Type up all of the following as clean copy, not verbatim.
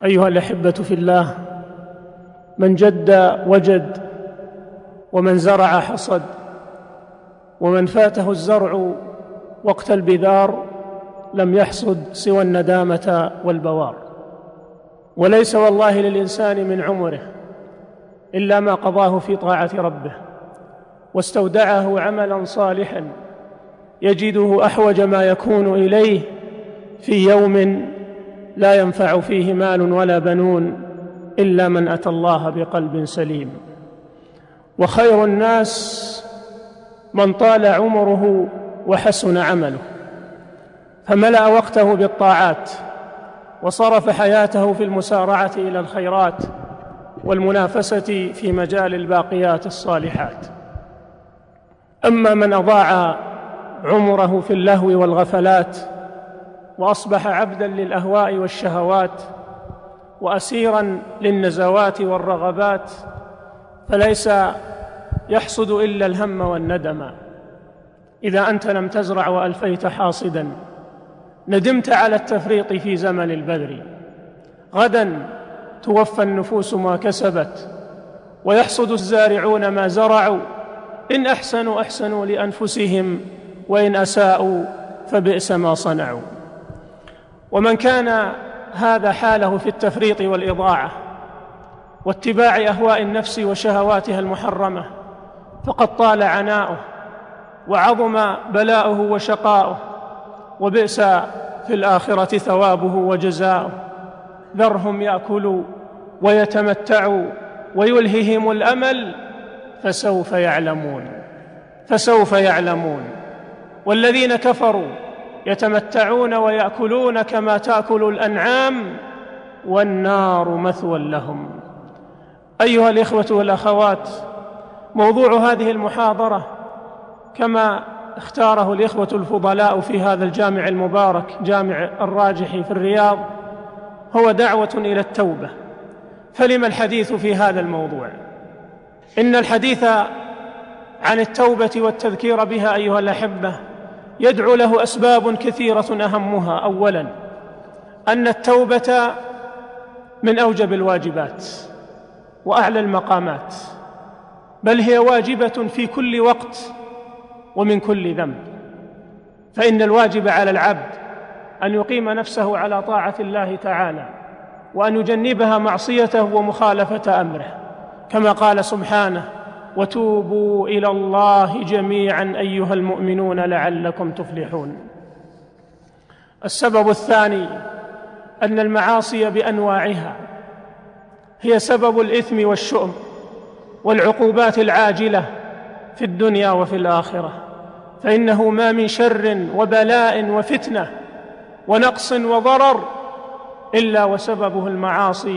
أيها الأحبة في الله، من جد وجد، ومن زرع حصد، ومن فاته الزرع وقت البذار لم يحصد سوى الندامة والبوار. وليس والله للإنسان من عمره إلا ما قضاه في طاعة ربه، واستودعه عملا صالحا يجده أحوج ما يكون إليه في يوم لا ينفع فيه مال ولا بنون إلا من أتى الله بقلب سليم. وخير الناس من طال عمره وحسن عمله، فملأ وقته بالطاعات وصرف حياته في المسارعة إلى الخيرات والمنافسة في مجال الباقيات الصالحات. أما من أضاع عمره في اللهو والغفلات وأصبح عبداً للأهواء والشهوات وأسيراً للنزوات والرغبات، فليس يحصد إلا الهم والندم. إذا أنت لم تزرع وألفيت حاصداً ندمت على التفريط في زمن البذر. غداً توفى النفوس ما كسبت ويحصد الزارعون ما زرعوا، إن أحسنوا أحسنوا لأنفسهم وإن أساءوا فبئس ما صنعوا. ومن كان هذا حاله في التفريط والإضاعة واتباع أهواء النفس وشهواتها المحرمة فقد طال عناؤه وعظم بلاؤه وشقاؤه، وبئس في الآخرة ثوابه وجزاؤه. ذرهم يأكلوا ويتمتعوا ويلههم الأمل فسوف يعلمون. والذين كفروا يتمتعون ويأكلون كما تأكل الأنعام والنار مثوى لهم. أيها الإخوة والأخوات، موضوع هذه المحاضرة كما اختاره الإخوة الفضلاء في هذا الجامع المبارك، جامع الراجح في الرياض، هو دعوة إلى التوبة. فلما الحديث في هذا الموضوع؟ إن الحديث عن التوبة والتذكير بها أيها الأحبة يدعو له أسباب كثيرة، أهمها أولاً أن التوبة من أوجب الواجبات وأعلى المقامات، بل هي واجبة في كل وقت ومن كل ذنب. فإن الواجب على العبد أن يقيم نفسه على طاعة الله تعالى، وأن يجنبها معصيته ومخالفة أمره، كما قال سبحانه: وتوبوا إلى الله جميعا أيها المؤمنون لعلكم تفلحون. السبب الثاني أن المعاصي بأنواعها هي سبب الإثم والشؤم والعقوبات العاجلة في الدنيا وفي الآخرة، فإنه ما من شر وبلاء وفتنة ونقص وضرر إلا وسببه المعاصي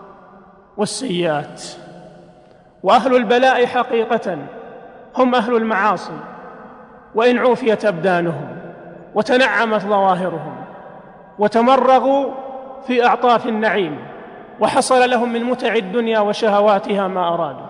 والسيئات. وأهل البلاء حقيقة هم أهل المعاصي، وإن عوفيت أبدانهم وتنعمت ظواهرهم وتمرغوا في أعطاف النعيم وحصل لهم من متع الدنيا وشهواتها ما أرادوا.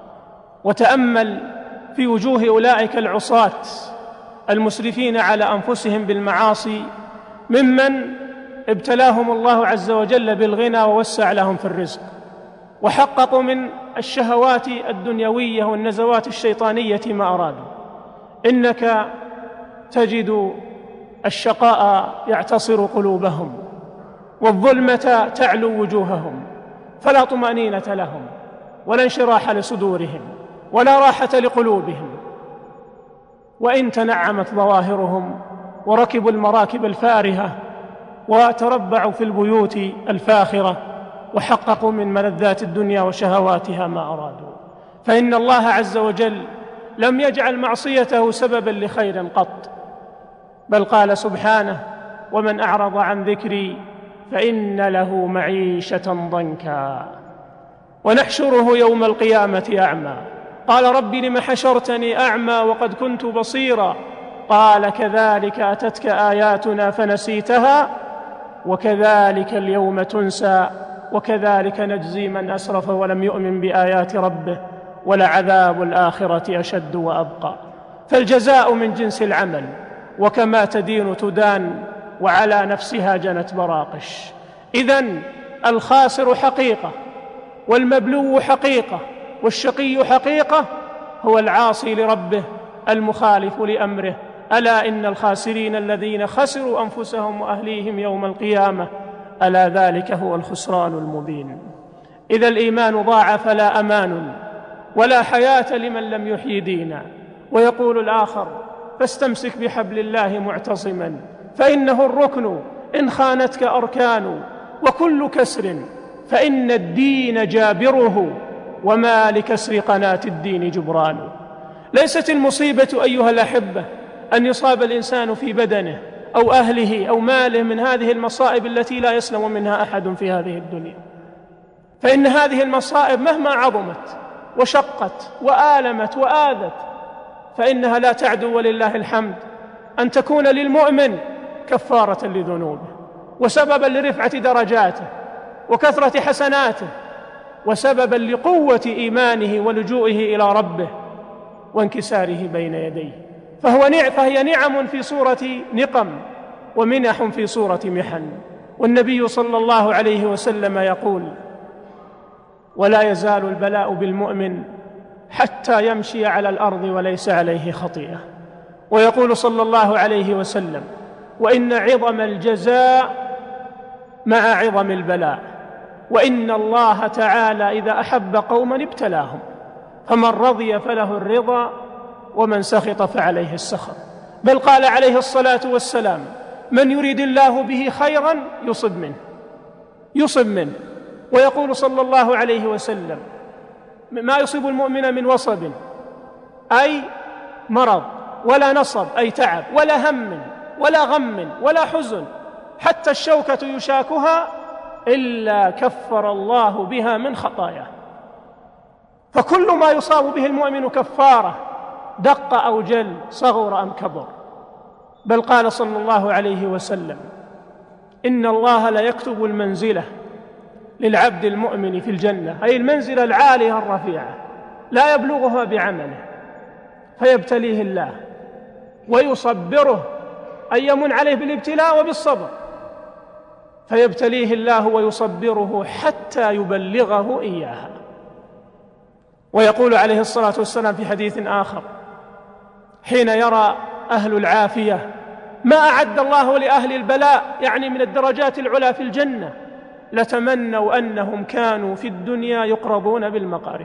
وتأمل في وجوه أولئك العصاة المسرفين على أنفسهم بالمعاصي، ممن ابتلاهم الله عز وجل بالغنى ووسع لهم في الرزق، وحققوا من الشهوات الدنيوية والنزوات الشيطانية ما أرادوا. إنك تجد الشقاء يعتصر قلوبهم، والظلمة تعلو وجوههم، فلا طمأنينة لهم ولا انشراح لصدورهم ولا راحة لقلوبهم. وإن تنعمت ظواهرهم وركبوا المراكب الفارهة وتربعوا في البيوت الفاخرة وحققوا من ملذات الدنيا وشهواتها ما أرادوا، فإن الله عز وجل لم يجعل معصيته سببا لخير قط، بل قال سبحانه: ومن أعرض عن ذكري فإن له معيشة ضنكا ونحشره يوم القيامة أعمى. قال: رب لم حشرتني أعمى وقد كنت بصيرا. قال: كذلك أتتك آياتنا فنسيتها وكذلك اليوم تنسى وكذلك نجزي من أسرف ولم يؤمن بآيات ربه ولعذاب الآخرة أشد وأبقى. فالجزاء من جنس العمل، وكما تدين تدان، وعلى نفسها جنت براقش. إذن الخاسر حقيقة، والمبلو حقيقة، والشقي حقيقة هو العاصي لربه المخالف لأمره. ألا إن الخاسرين الذين خسروا أنفسهم وأهليهم يوم القيامة، ألا ذلك هو الخسران المبين. إذا الإيمان ضاع فلا أمان ولا حياة لمن لم يحيي دينا. ويقول الآخر: فاستمسك بحبل الله معتصما فإنه الركن إن خانتك أركان، وكل كسر فإن الدين جابره، وما لكسر قناة الدين جبران. ليست المصيبة أيها الأحبة أن يصاب الإنسان في بدنه أو أهله أو ماله من هذه المصائب التي لا يسلم منها أحد في هذه الدنيا، فإن هذه المصائب مهما عظمت وشقت وآلمت وآذت فإنها لا تعدو ولله الحمد أن تكون للمؤمن كفارة لذنوبه، وسببا لرفعة درجاته وكثرة حسناته، وسببا لقوة إيمانه ولجوئه إلى ربه وانكساره بين يديه. فهي نعم في صورة نقم، ومنح في صورة محن. والنبي صلى الله عليه وسلم يقول: ولا يزال البلاء بالمؤمن حتى يمشي على الأرض وليس عليه خطيئة. ويقول صلى الله عليه وسلم: وإن عظم الجزاء مع عظم البلاء، وإن الله تعالى إذا أحب قوما ابتلاهم، فمن رضي فله الرضا ومن سخط فعليه السخط. بل قال عليه الصلاة والسلام: من يريد الله به خيرا يصب منه. ويقول صلى الله عليه وسلم: ما يصيب المؤمن من وصب أي مرض، ولا نصب أي تعب، ولا هم ولا غم ولا حزن، حتى الشوكة يشاكها إلا كفر الله بها من خطاياه. فكل ما يصاب به المؤمن كفارة، دق أو جل، صغر أم كبر. بل قال صلى الله عليه وسلم: إن الله لا يكتب المنزلة للعبد المؤمن في الجنة، أي المنزلة العالية الرفيعة، لا يبلغها بعمله، فيبتليه الله ويصبره، أي يمن عليه بالابتلاء وبالصبر، فيبتليه الله ويصبره حتى يبلغه إياها. ويقول عليه الصلاة والسلام في حديث آخر حين يرى أهل العافية ما أعد الله لأهل البلاء، يعني من الدرجات العلى في الجنة، لتمنوا أنهم كانوا في الدنيا يقرضون بالمقارض.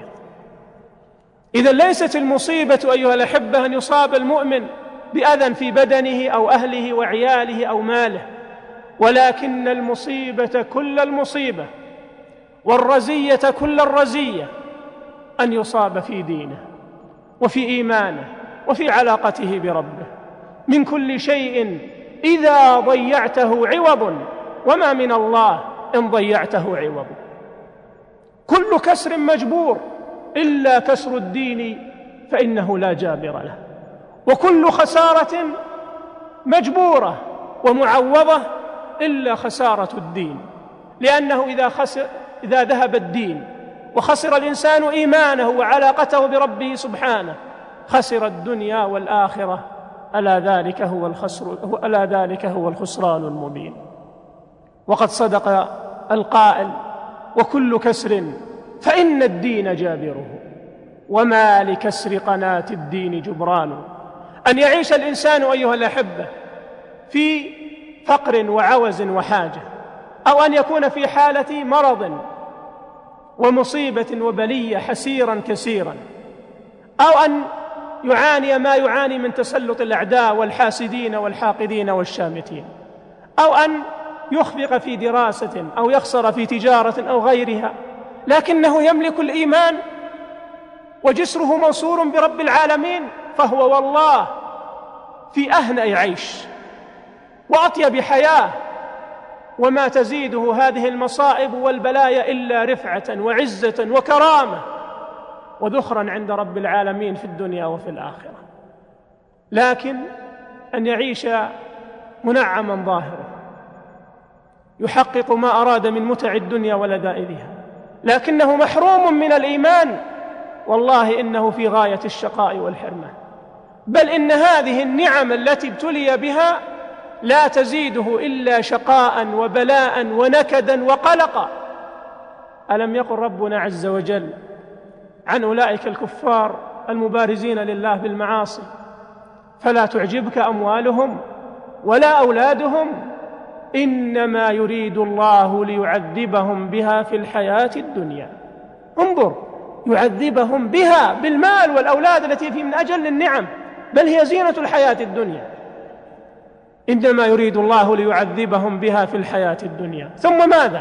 إذا ليست المصيبة أيها الأحبة أن يصاب المؤمن بأذى في بدنه أو أهله وعياله أو ماله، ولكن المصيبة كل المصيبة والرزية كل الرزية أن يصاب في دينه وفي إيمانه وفي علاقته بربه. من كل شيء إذا ضيعته عوض، وما من الله إن ضيعته عوض. كل كسر مجبور إلا كسر الدين فإنه لا جابر له، وكل خسارة مجبورة ومعوضة إلا خسارة الدين، لأنه إذا ذهب الدين وخسر الإنسان إيمانه وعلاقته بربه سبحانه خسر الدنيا والآخرة. ألا ذلك هو الخسران المبين. وقد صدق القائل: وكل كسر فإن الدين جابره، وما لكسر قناة الدين جبران. أن يعيش الإنسان أيها الأحبة في فقر وعوز وحاجة، أو أن يكون في حالة مرض ومصيبة وبلية حسيرا كسيرا، أو أن يعاني ما يعاني من تسلط الأعداء والحاسدين والحاقدين والشامتين، أو أن يخفق في دراسة أو يخسر في تجارة أو غيرها، لكنه يملك الإيمان وجسره موصول برب العالمين، فهو والله في أهنأ عيش وأطيب حياة، وما تزيده هذه المصائب والبلايا إلا رفعة وعزة وكرامة وذخرا عند رب العالمين في الدنيا وفي الآخرة. لكن أن يعيش منعما ظاهرا يحقق ما أراد من متع الدنيا ولذائذها، لكنه محروم من الإيمان، والله إنه في غاية الشقاء والحرمان. بل إن هذه النعم التي ابتلي بها لا تزيده إلا شقاء وبلاء ونكدا وقلقا، ألم يقل ربنا عز وجل عن أولئك الكفار المبارزين لله بالمعاصي: فلا تعجبك أموالهم ولا أولادهم إنما يريد الله ليعذبهم بها في الحياة الدنيا. انظر، يعذبهم بها بالمال والأولاد التي في من أجل النعم، بل هي زينة الحياة الدنيا. إنما يريد الله ليعذبهم بها في الحياة الدنيا، ثم ماذا؟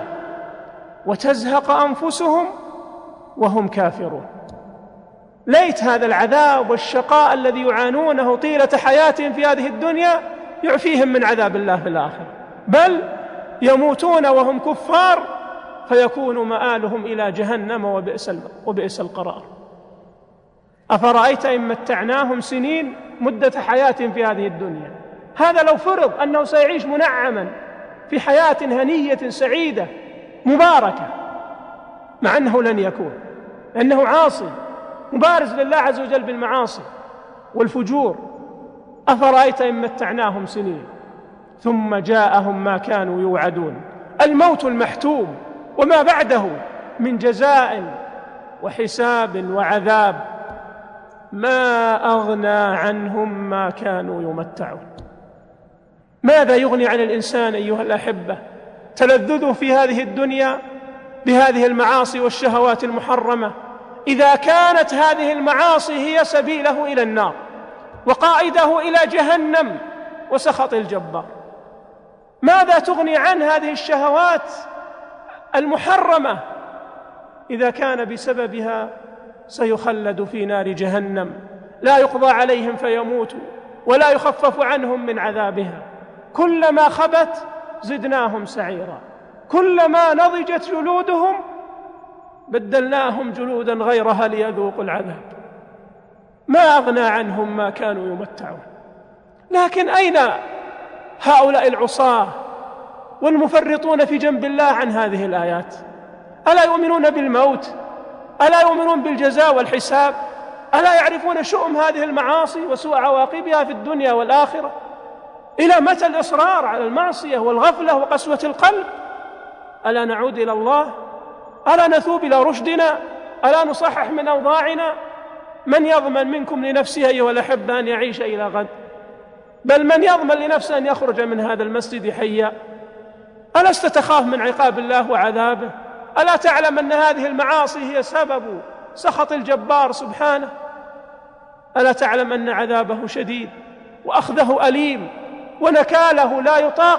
وتزهق أنفسهم وهم كافرون. ليت هذا العذاب والشقاء الذي يعانونه طيلة حياتهم في هذه الدنيا يعفيهم من عذاب الله في الآخرة، بل يموتون وهم كفار فيكون مآلهم إلى جهنم وبئس القرار. أفرأيت إن متعناهم سنين مدة حياتهم في هذه الدنيا، هذا لو فرض أنه سيعيش منعما في حياة هنية سعيدة مباركة، مع أنه لن يكون، لأنه عاصي مبارز لله عز وجل بالمعاصي والفجور. أفرأيت إن متعناهم سنين ثم جاءهم ما كانوا يوعدون، الموت المحتوم وما بعده من جزاء وحساب وعذاب، ما أغنى عنهم ما كانوا يمتعون. ماذا يغني عن الإنسان أيها الأحبة تلذذه في هذه الدنيا بهذه المعاصي والشهوات المحرمة إذا كانت هذه المعاصي هي سبيله إلى النار وقائده إلى جهنم وسخط الجبار؟ ماذا تغني عن هذه الشهوات المحرمة إذا كان بسببها سيخلد في نار جهنم، لا يقضى عليهم فيموتوا ولا يخفف عنهم من عذابها؟ كلما خبت زدناهم سعيرا، كلما نضجت جلودهم بدلناهم جلودا غيرها ليذوقوا العذاب. ما أغنى عنهم ما كانوا يمتعون. لكن أين هؤلاء العصاة والمفرطون في جنب الله عن هذه الآيات؟ ألا يؤمنون بالموت؟ ألا يؤمنون بالجزاء والحساب؟ ألا يعرفون شؤم هذه المعاصي وسوء عواقبها في الدنيا والآخرة؟ إلى متى الإصرار على المعصية والغفلة وقسوة القلب؟ ألا نعود إلى الله؟ ألا نثوب إلى رشدنا؟ ألا نصحح من أوضاعنا؟ من يضمن منكم لنفسه أيها الأحبة أن يعيش إلى غد؟ بل من يضمن لنفسه أن يخرج من هذا المسجد حيا؟ ألست تخاف من عقاب الله وعذابه؟ ألا تعلم أن هذه المعاصي هي سبب سخط الجبار سبحانه؟ ألا تعلم أن عذابه شديد وأخذه أليم ونكاله لا يطاق؟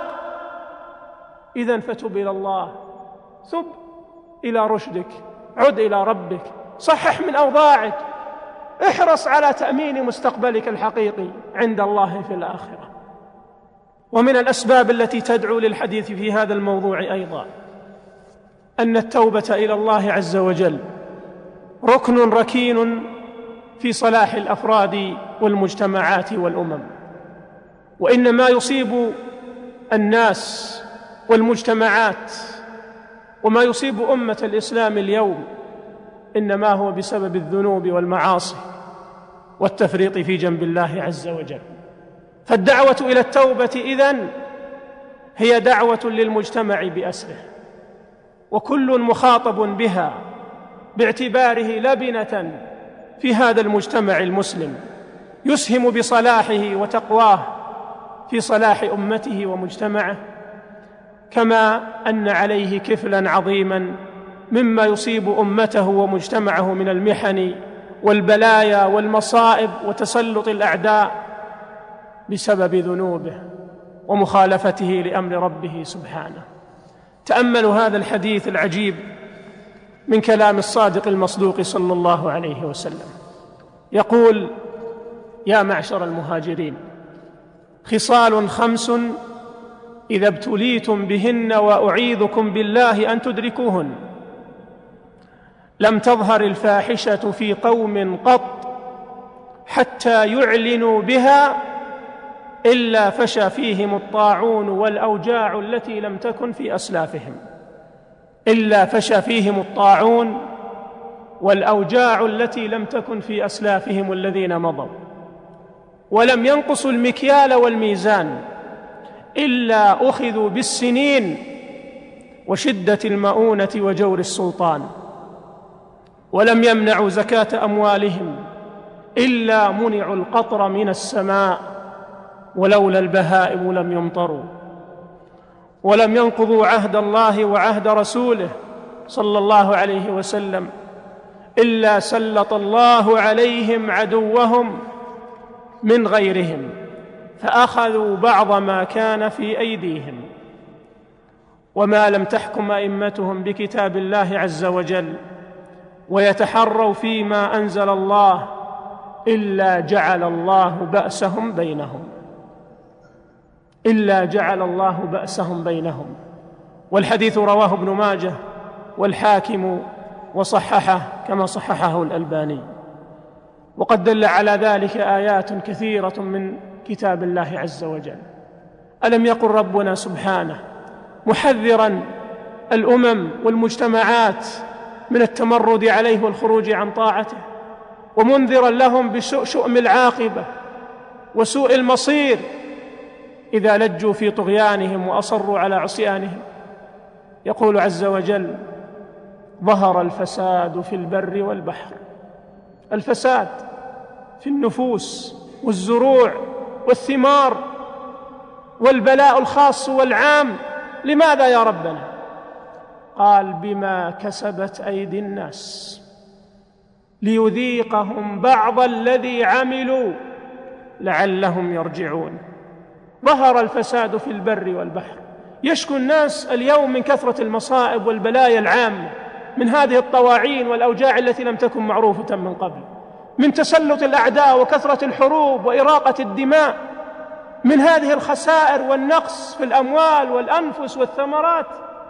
إذن فتب إلى الله، ثب إلى رشدك، عد إلى ربك، صحح من أوضاعك، احرص على تأمين مستقبلك الحقيقي عند الله في الآخرة. ومن الأسباب التي تدعو للحديث في هذا الموضوع أيضا أن التوبة إلى الله عز وجل ركن ركين في صلاح الأفراد والمجتمعات والأمم. وإن ما يصيب الناس والمجتمعات وما يصيب أمة الإسلام اليوم إنما هو بسبب الذنوب والمعاصي والتفريط في جنب الله عز وجل. فالدعوة إلى التوبة إذن هي دعوة للمجتمع بأسره، وكل مخاطب بها باعتباره لبنة في هذا المجتمع المسلم يسهم بصلاحه وتقواه في صلاح أمته ومجتمعه، كما أن عليه كفلاً عظيماً مما يصيب أمته ومجتمعه من المحن والبلايا والمصائب وتسلط الأعداء بسبب ذنوبه ومخالفته لأمر ربه سبحانه. تأملوا هذا الحديث العجيب من كلام الصادق المصدوق صلى الله عليه وسلم، يقول: يا معشر المهاجرين، خصال 5 إذا ابتليتم بهن وأعيذكم بالله أن تدركوهن: لم تظهر الفاحشة في قوم قط حتى يعلنوا بها إلا فشى فيهم الطاعون والأوجاع التي لم تكن في أسلافهم. إلا فشى فيهم الطاعون والأوجاع التي لم تكن في أسلافهم الذين مضوا، ولم ينقصوا المكيال والميزان إلا أخذوا بالسنين وشدة المؤونة وجور السلطان، ولم يمنعوا زكاة أموالهم إلا منعوا القطر من السماء، ولولا البهائم لم يمطروا، ولم ينقضوا عهد الله وعهد رسوله صلى الله عليه وسلم إلا سلط الله عليهم عدوهم من غيرهم فأخذوا بعض ما كان في أيديهم. وما لم تحكم أئمتهم بكتاب الله عز وجل ويتحروا فيما أنزل الله إلا جعل الله بأسهم بينهم. والحديث رواه ابن ماجه والحاكم وصححه كما صححه الألباني. وقد دل على ذلك آيات كثيرة من كتاب الله عز وجل. ألم يقل ربنا سبحانه محذرا الأمم والمجتمعات من التمرد عليه والخروج عن طاعته، ومنذرا لهم بشؤم العاقبة وسوء المصير إذا لجوا في طغيانهم وأصروا على عصيانهم؟ يقول عز وجل: ظهر الفساد في البر والبحر. الفساد في النفوس والزروع والثمار والبلاء الخاص والعام. لماذا يا ربنا؟ قال: بما كسبت أيدي الناس ليذيقهم بعض الذي عملوا لعلهم يرجعون. ظهر الفساد في البر والبحر. يشكو الناس اليوم من كثرة المصائب والبلايا العامة، من هذه الطواعين والأوجاع التي لم تكن معروفة من قبل، من تسلط الأعداء وكثرة الحروب وإراقة الدماء، من هذه الخسائر والنقص في الأموال والأنفس والثمرات.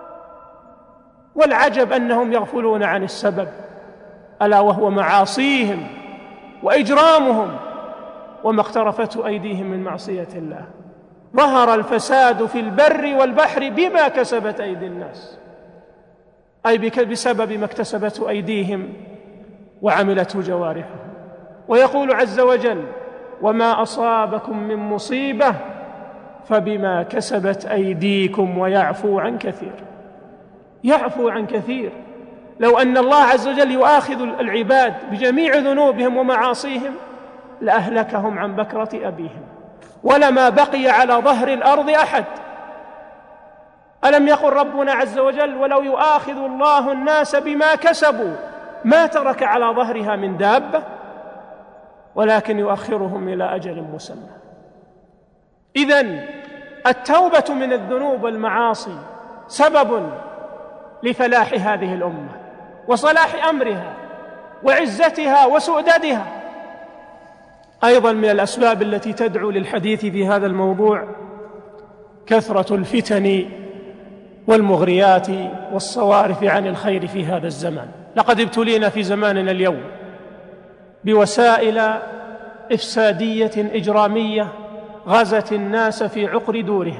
والعجب أنهم يغفلون عن السبب، ألا وهو معاصيهم وإجرامهم وما اقترفته أيديهم من معصية الله. ظهر الفساد في البر والبحر بما كسبت أيدي الناس، أي بسبب ما اكتسبته أيديهم وعملته جوارحهم. ويقول عز وجل: وما أصابكم من مصيبة فبما كسبت أيديكم ويعفو عن كثير. يعفو عن كثير. لو أن الله عز وجل يؤاخذ العباد بجميع ذنوبهم ومعاصيهم لأهلكهم عن بكرة أبيهم، ولما بقي على ظهر الأرض أحد. ألم يقل ربنا عز وجل: ولو يؤاخذ الله الناس بما كسبوا ما ترك على ظهرها من دابة، ولكن يؤخرهم إلى أجل مسمى. إذن التوبة من الذنوب والمعاصي سبب لفلاح هذه الأمة وصلاح أمرها وعزتها وسؤددها. أيضا من الأسباب التي تدعو للحديث في هذا الموضوع كثرة الفتن والمغريات والصوارف عن الخير في هذا الزمان. لقد ابتلينا في زماننا اليوم بوسائل إفسادية إجرامية غزت الناس في عقر دورهم،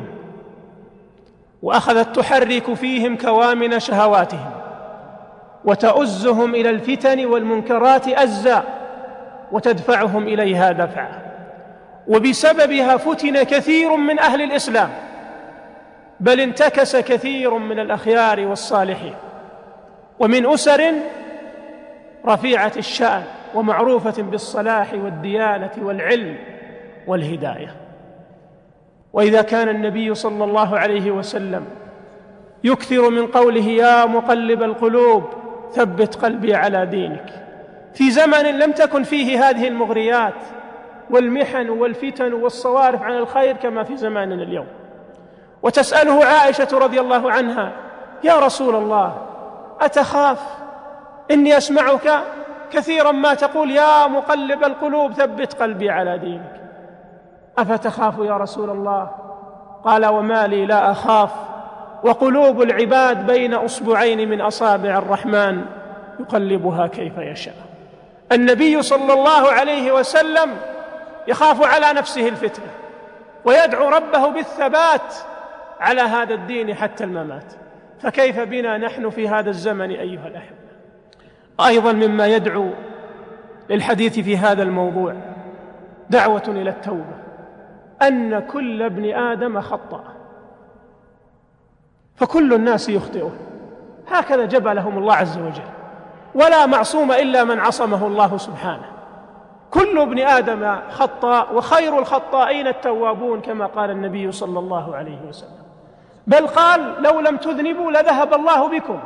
وأخذت تحرك فيهم كوامن شهواتهم وتؤزهم إلى الفتن والمنكرات أزا وتدفعهم إليها دفعا. وبسببها فتن كثير من أهل الإسلام، بل انتكس كثير من الأخيار والصالحين، ومن أسر رفيعة الشأن ومعروفة بالصلاح والديانة والعلم والهداية. وإذا كان النبي صلى الله عليه وسلم يكثر من قوله: يا مقلب القلوب ثبت قلبي على دينك، في زمن لم تكن فيه هذه المغريات والمحن والفتن والصوارف عن الخير كما في زماننا اليوم. وتسأله عائشة رضي الله عنها: يا رسول الله أتخاف؟ إني أسمعك كثيرا ما تقول يا مقلب القلوب ثبت قلبي على دينك، أفتخاف يا رسول الله؟ قال: وما لي لا أخاف، وقلوب العباد بين أصبعين من أصابع الرحمن يقلبها كيف يشاء. النبي صلى الله عليه وسلم يخاف على نفسه الفتنة ويدعو ربه بالثبات على هذا الدين حتى الممات، فكيف بنا نحن في هذا الزمن أيها الأحبة؟ أيضا مما يدعو للحديث في هذا الموضوع دعوة إلى التوبة، أن كل ابن آدم خطأ، فكل الناس يخطئون، هكذا جبلهم الله عز وجل، ولا معصوم إلا من عصمه الله سبحانه. كل ابن آدم خطاء وخير الخطائين التوابون، كما قال النبي صلى الله عليه وسلم، بل قال لو لم تذنبوا لذهب الله بكم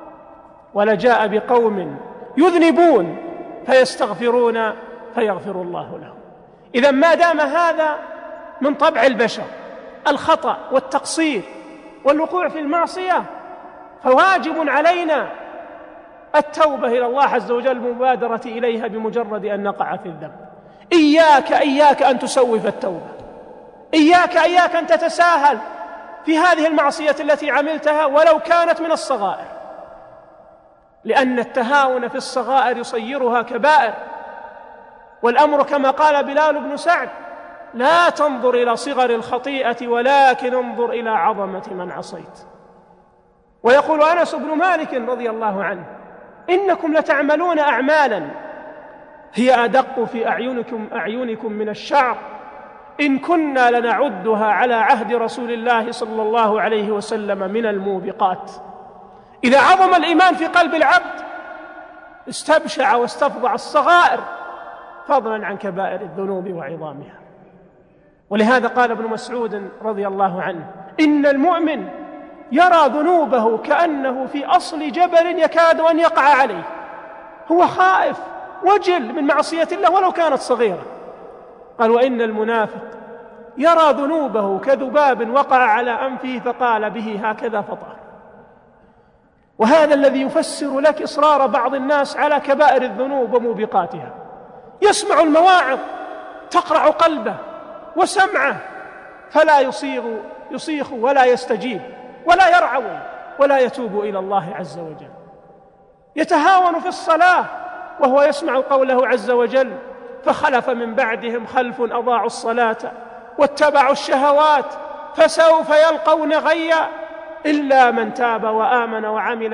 ولجاء بقوم يذنبون فيستغفرون فيغفر الله لهم. إذا ما دام هذا من طبع البشر الخطأ والتقصير والوقوع في المعصية، فواجب علينا التوبة إلى الله عز وجل، المبادرة إليها بمجرد أن نقع في الذنب. إياك أن تسوف التوبة، إياك أن تتساهل في هذه المعصية التي عملتها ولو كانت من الصغائر، لأن التهاون في الصغائر يصيرها كبائر. والأمر كما قال بلال بن سعد: لا تنظر إلى صغر الخطيئة ولكن انظر إلى عظمة من عصيت. ويقول أنس بن مالك رضي الله عنه: إنكم لتعملون أعمالا هي أدق في أعينكم من الشعر، إن كنا لنعدها على عهد رسول الله صلى الله عليه وسلم من الموبقات. إذا عظم الإيمان في قلب العبد استبشع واستفضع الصغائر، فضلا عن كبائر الذنوب وعظامها. ولهذا قال ابن مسعود رضي الله عنه: إن المؤمن يرى ذنوبه كأنه في أصل جبل يكاد أن يقع عليه، هو خائف وجل من معصية الله ولو كانت صغيرة. قال: وإن المنافق يرى ذنوبه كذباب وقع على أنفه فقال به هكذا فطار. وهذا الذي يفسر لك إصرار بعض الناس على كبائر الذنوب وموبقاتها. يسمع المواعظ تقرع قلبه وسمعه فلا يصيغ ولا يستجيب ولا يرعوي ولا يتوب إلى الله عز وجل. يتهاون في الصلاة وهو يسمع قوله عز وجل: فخلف من بعدهم خلف أضاعوا الصلاة واتبعوا الشهوات فسوف يلقون غيا إلا من تاب وآمن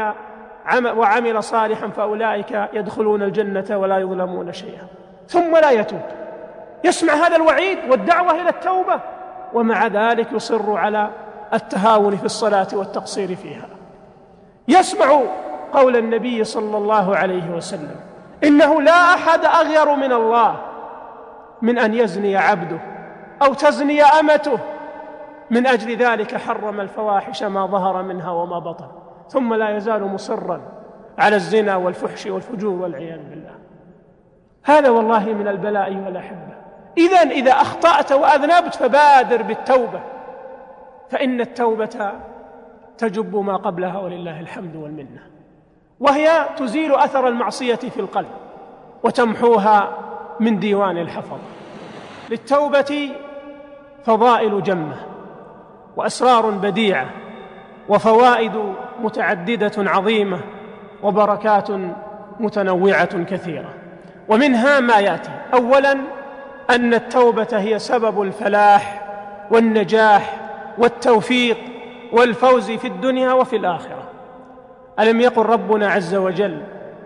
وعمل صالحا فأولئك يدخلون الجنة ولا يظلمون شيئا. ثم لا يتوب، يسمع هذا الوعيد والدعوة إلى التوبة، ومع ذلك يصر على التهاون في الصلاة والتقصير فيها. يسمع قول النبي صلى الله عليه وسلم: إنه لا أحد أغير من الله من أن يزني عبده أو تزني أمته، من أجل ذلك حرم الفواحش ما ظهر منها وما بطن، ثم لا يزال مصرا على الزنا والفحش والفجور والعياذ بالله. هذا والله من البلاء والأحبة. إذا أخطأت وأذنبت فبادر بالتوبة، فإن التوبة تجب ما قبلها ولله الحمد والمنة، وهي تزيل أثر المعصية في القلب وتمحوها من ديوان الحفظ. للتوبة فضائل جمة وأسرار بديعة وفوائد متعددة عظيمة وبركات متنوعة كثيرة، ومنها ما يأتي: أولا أن التوبة هي سبب الفلاح والنجاح والتوفيق والفوز في الدنيا وفي الآخرة. ألم يقل ربنا عز وجل: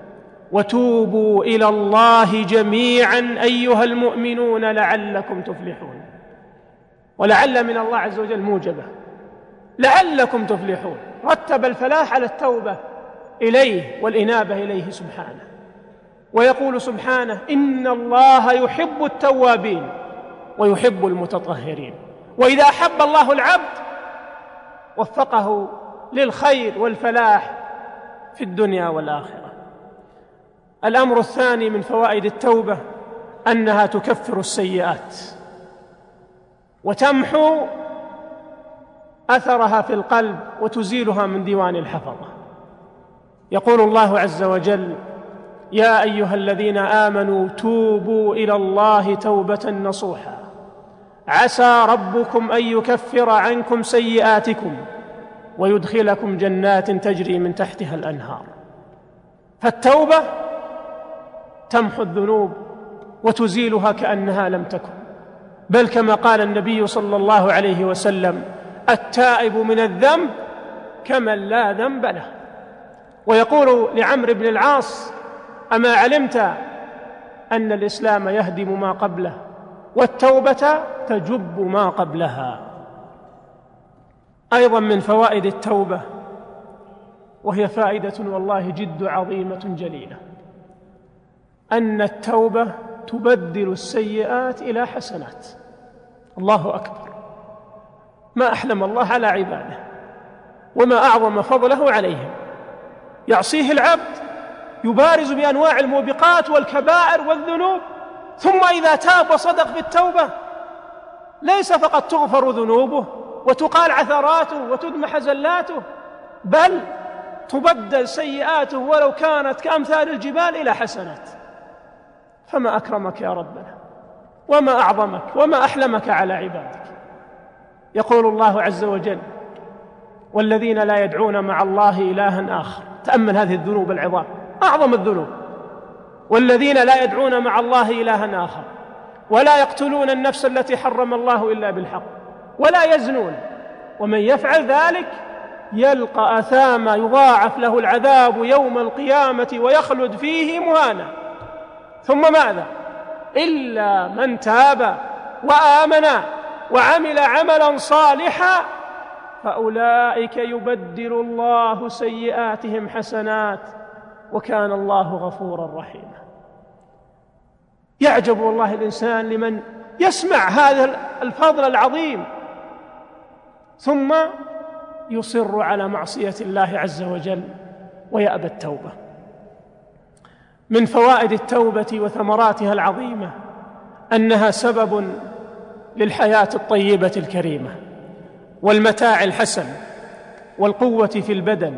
وتوبوا إلى الله جميعا أيها المؤمنون لعلكم تفلحون. ولعل من الله عز وجل موجبة، لعلكم تفلحون، رتب الفلاح على التوبة إليه والإنابة إليه سبحانه. ويقول سبحانه: إن الله يحب التوابين ويحب المتطهرين. وإذا أحب الله العبد وفقه للخير والفلاح في الدنيا والآخرة. الأمر الثاني من فوائد التوبة أنها تكفر السيئات وتمحو أثرها في القلب وتزيلها من ديوان الحفظة. يقول الله عز وجل: يا أيها الذين آمنوا توبوا إلى الله توبة نصوحا عسى ربكم أن يكفر عنكم سيئاتكم ويدخلكم جنات تجري من تحتها الأنهار. فالتوبة تمحو الذنوب وتزيلها كأنها لم تكن، بل كما قال النبي صلى الله عليه وسلم: التائب من الذنب كمن لا ذنب له. ويقول لعمرو بن العاص: أما علمت أن الإسلام يهدم ما قبله والتوبة تجب ما قبلها. أيضا من فوائد التوبة، وهي فائدة والله جد عظيمة جليلة، أن التوبة تبدل السيئات إلى حسنات. الله أكبر، ما أحلم الله على عباده وما أعظم فضله عليهم. يعصيه العبد، يبارز بأنواع الموبقات والكبائر والذنوب، ثم إذا تاب وصدق بالتوبة ليس فقط تغفر ذنوبه وتقال عثراته وتدمح زلاته، بل تبدل سيئاته ولو كانت كأمثال الجبال إلى حسنات. فما أكرمك يا ربنا، وما أعظمك، وما أحلمك على عبادك. يقول الله عز وجل: والذين لا يدعون مع الله إلها آخر. تأمل هذه الذنوب العظام، أعظم الذنوب. والذين لا يدعون مع الله إلها آخر ولا يقتلون النفس التي حرم الله إلا بالحق ولا يزنون ومن يفعل ذلك يلقى أثاما يضاعف له العذاب يوم القيامة ويخلد فيه مهانا. ثم ماذا؟ إلا من تاب وآمن وعمل عملا صالحا فأولئك يبدل الله سيئاتهم حسنات وكان الله غفورا رحيما. يعجب والله الإنسان لمن يسمع هذا الفضل العظيم ثم يصر على معصية الله عز وجل ويأبى التوبة. من فوائد التوبة وثمراتها العظيمة أنها سبب للحياة الطيبة الكريمة والمتاع الحسن والقوة في البدن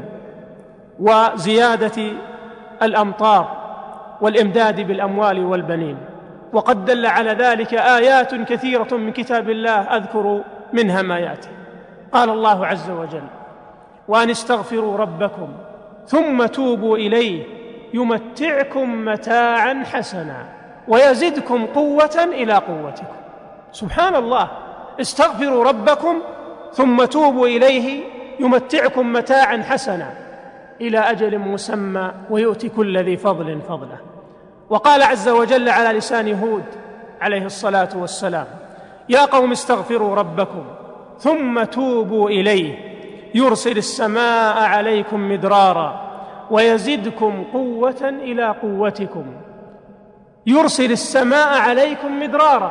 وزيادة الأمطار والإمداد بالأموال والبنين. وقد دل على ذلك آيات كثيرة من كتاب الله، أذكر منها ما يأتي. قال الله عز وجل: وأن استغفروا ربكم ثم توبوا إليه يمتعكم متاعا حسنا ويزدكم قوة إلى قوتكم. سبحان الله، استغفروا ربكم ثم توبوا إليه يمتعكم متاعا حسنا إلى أجل مسمى ويؤتي كل ذي فضل فضله. وقال عز وجل على لسان هود عليه الصلاة والسلام: يا قوم استغفروا ربكم ثم توبوا إليه يرسل السماء عليكم مدرارا ويزدكم قوة إلى قوتكم. يرسل السماء عليكم مدرارا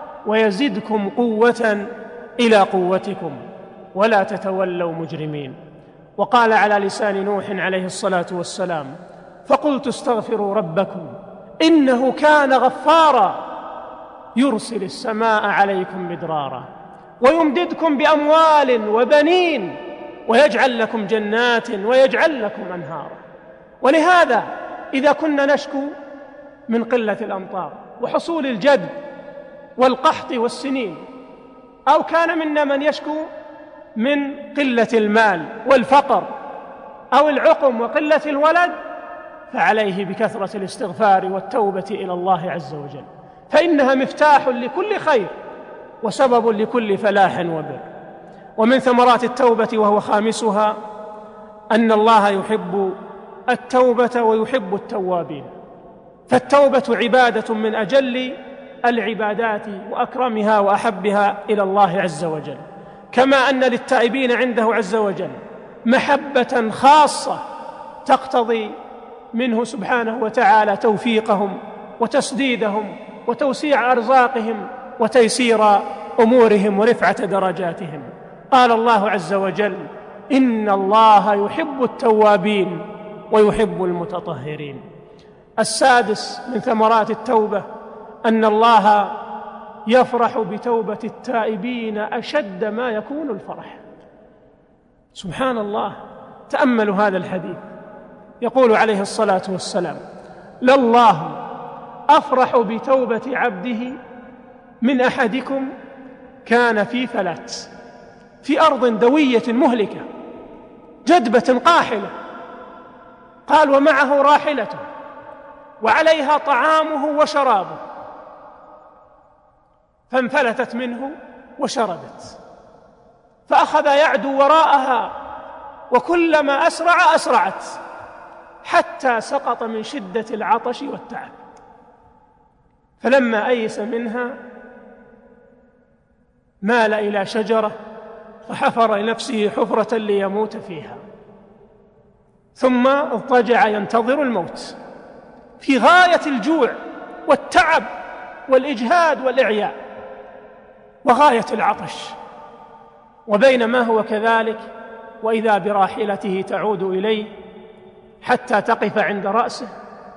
ويزدكم قوة إلى قوتكم ولا تتولوا مجرمين. وقال على لسان نوح عليه الصلاة والسلام: فقلت استغفروا ربكم إنه كان غفارا يرسل السماء عليكم مدرارا ويمددكم بأموال وبنين ويجعل لكم جنات ويجعل لكم أنهارا. ولهذا إذا كنا نشكو من قلة الأمطار وحصول الجد والقحط والسنين، أو كان منا من يشكو من قلة المال والفقر أو العقم وقلة الولد، فعليه بكثرة الاستغفار والتوبة إلى الله عز وجل، فإنها مفتاح لكل خير وسبب لكل فلاح وبر. ومن ثمرات التوبة وهو خامسها أن الله يحب التوبة ويحب التوابين. فالتوبة عبادة من أجل العبادات وأكرمها وأحبها إلى الله عز وجل، كما أن للتائبين عنده عز وجل محبة خاصة تقتضي منه سبحانه وتعالى توفيقهم وتسديدهم وتوسيع أرزاقهم وتيسير أمورهم ورفعة درجاتهم. قال الله عز وجل: إن الله يحب التوابين ويحب المتطهرين. السادس من ثمرات التوبة أن الله يفرح بتوبة التائبين أشد ما يكون الفرح. سبحان الله، تأملوا هذا الحديث. يقول عليه الصلاة والسلام: لله أفرح بتوبة عبده من أحدكم كان في فلات في أرض دوية مهلكة جدبة قاحلة، قال: ومعه راحلته وعليها طعامه وشرابه، فانفلتت منه وشردت، فأخذ يعدو وراءها وكلما أسرع أسرعت حتى سقط من شدة العطش والتعب. فلما أيس منها مال إلى شجرة فحفر لنفسه حفرة ليموت فيها، ثم اضطجع ينتظر الموت في غاية الجوع والتعب والإجهاد والإعياء وغاية العطش. وبينما هو كذلك وإذا براحلته تعود إليه حتى تقف عند رأسه،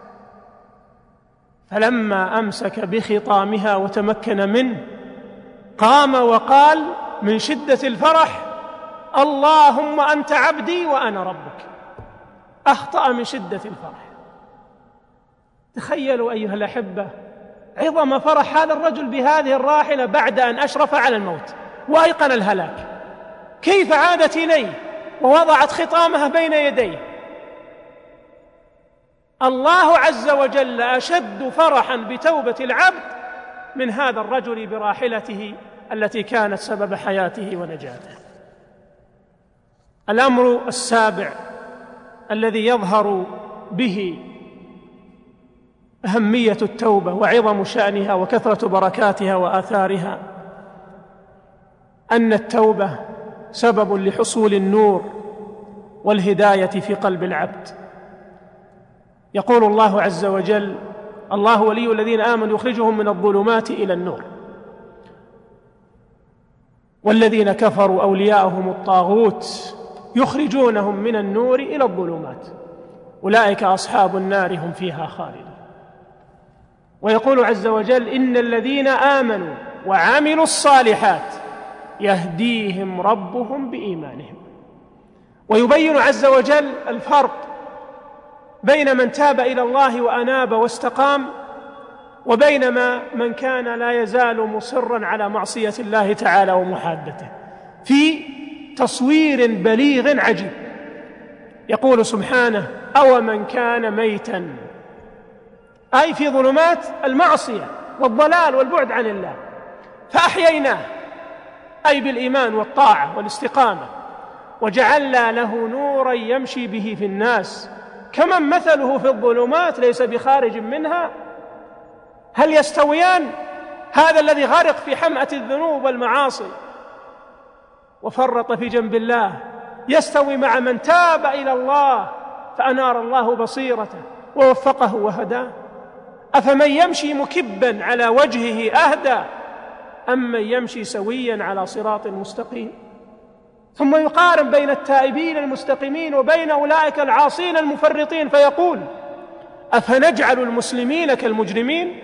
فلما أمسك بخطامها وتمكن منه قام وقال من شدة الفرح: اللهم أنت عبدي وأنا ربك. أخطأ من شدة الفرح. تخيلوا أيها الأحبة عظم فرح هذا الرجل بهذه الراحلة بعد أن أشرف على الموت وأيقن الهلاك، كيف عادت إليه ووضعت خطامها بين يديه. الله عز وجل أشد فرحا بتوبة العبد من هذا الرجل براحلته التي كانت سبب حياته ونجاته. الأمر السابع الذي يظهر به أهمية التوبة وعظم شأنها وكثرة بركاتها وآثارها أن التوبة سبب لحصول النور والهداية في قلب العبد. يقول الله عز وجل: الله ولي الذين آمنوا يخرجهم من الظلمات إلى النور، والذين كفروا أولياؤهم الطاغوت يخرجونهم من النور إلى الظلمات أولئك أصحاب النار هم فيها خالدون. ويقول عز وجل: إن الذين آمنوا وعملوا الصالحات يهديهم ربهم بإيمانهم. ويبين عز وجل الفرق بين من تاب إلى الله وأناب واستقام وبين من كان لا يزال مصرا على معصية الله تعالى ومحادته في تصوير بليغ عجيب. يقول سبحانه: أو من كان ميتا، أي في ظلمات المعصية والضلال والبعد عن الله، فأحييناه، أي بالإيمان والطاعة والاستقامة، وجعلنا له نورا يمشي به في الناس كمن مثله في الظلمات ليس بخارج منها. هل يستويان؟ هذا الذي غرق في حمأة الذنوب والمعاصي وفرط في جنب الله يستوي مع من تاب إلى الله فأنار الله بصيرته ووفقه وهداه؟ أفمن يمشي مكبا على وجهه أهدى أم من يمشي سويا على صراط مستقيم؟ ثم يقارن بين التائبين المستقيمين وبين أولئك العاصين المفرطين فيقول: أفنجعل المسلمين كالمجرمين؟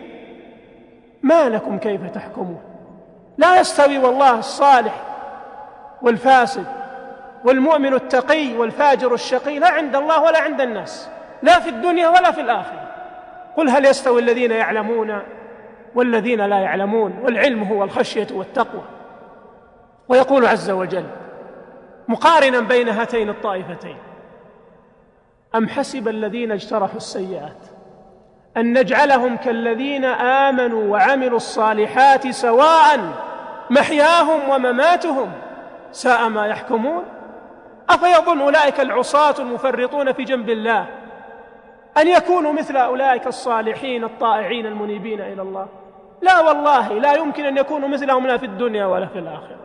ما لكم كيف تحكمون؟ لا يستوي والله الصالح والفاسد والمؤمن التقي والفاجر الشقي، لا عند الله ولا عند الناس، لا في الدنيا ولا في الآخرة. قل هل يستوي الذين يعلمون والذين لا يعلمون؟ والعلم هو الخشية والتقوى. ويقول عز وجل مقارنا بين هاتين الطائفتين: أم حسب الذين اجترحوا السيئات أن نجعلهم كالذين آمنوا وعملوا الصالحات سواء محياهم ومماتهم ساء ما يحكمون. أفيظن أولئك العصاة المفرطون في جنب الله أن يكونوا مثل أولئك الصالحين الطائعين المنيبين إلى الله؟ لا والله، لا يمكن أن يكونوا مثلهم لا في الدنيا ولا في الآخرة.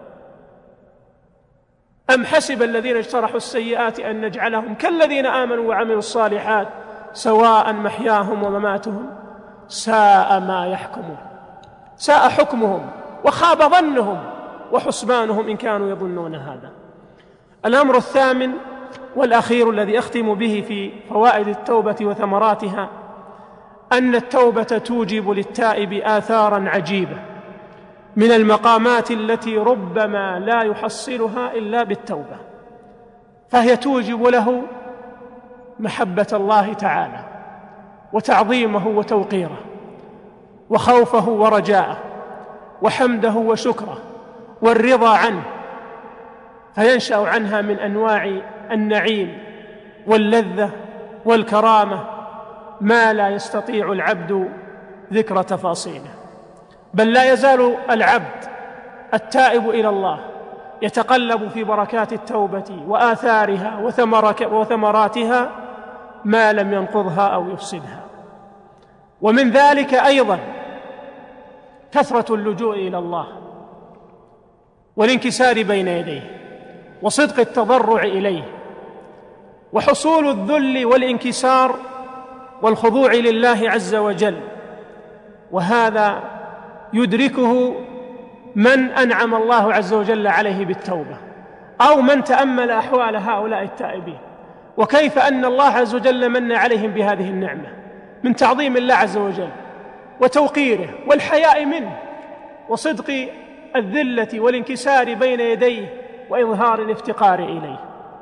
أم حسب الذين اجترحوا السيئات أن نجعلهم كالذين آمنوا وعملوا الصالحات سواء محياهم ومماتهم ساء ما يحكمون. ساء حكمهم وخاب ظنهم وحسبانهم إن كانوا يظنون هذا. الأمر الثامن والأخير الذي أختم به في فوائد التوبة وثمراتها أن التوبة توجب للتائب آثاراً عجيبة من المقامات التي ربما لا يحصلها إلا بالتوبة، فهي توجب له محبة الله تعالى وتعظيمه وتوقيره وخوفه ورجاءه وحمده وشكره والرضا عنه، فينشأ عنها من أنواع النعيم واللذة والكرامة ما لا يستطيع العبد ذكر تفاصيله. بل لا يزال العبد التائب إلى الله يتقلب في بركات التوبة وآثارها وثمراتها ما لم ينقضها أو يفسدها. ومن ذلك أيضا كثرة اللجوء إلى الله والانكسار بين يديه وصدق التضرع إليه، وحصول الذل والانكسار والخضوع لله عز وجل. وهذا يدركه من أنعم الله عز وجل عليه بالتوبة، أو من تأمل أحوال هؤلاء التائبين، وكيف أن الله عز وجل من عليهم بهذه النعمة من تعظيم الله عز وجل وتوقيره والحياء منه وصدق الذلة والانكسار بين يديه وإظهار الافتقار إليه.